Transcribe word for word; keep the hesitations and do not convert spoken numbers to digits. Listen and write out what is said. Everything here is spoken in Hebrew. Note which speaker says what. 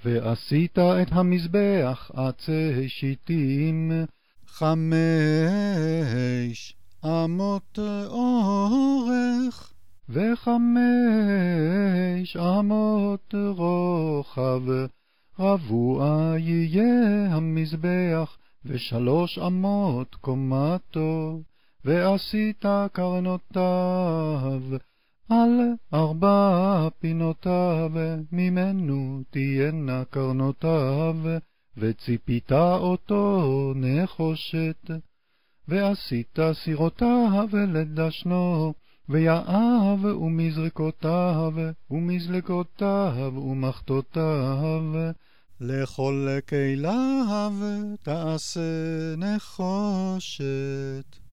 Speaker 1: ועשית את המזבח עצי שיטים, חמש אמות אורך, וחמש אמות רוחב, רבוע יהיה המזבח, ושלוש אמות קומתו, ועשית קרנותיו על ארבע פינותיו, ממנו תהיינה קרנותיו, וציפית אותו נחושת. ועשית סירותיו לדשנו, ויעב ומזרקותיו, ומזלקותיו ומחתותיו, לכל כליו תעשה נחושת.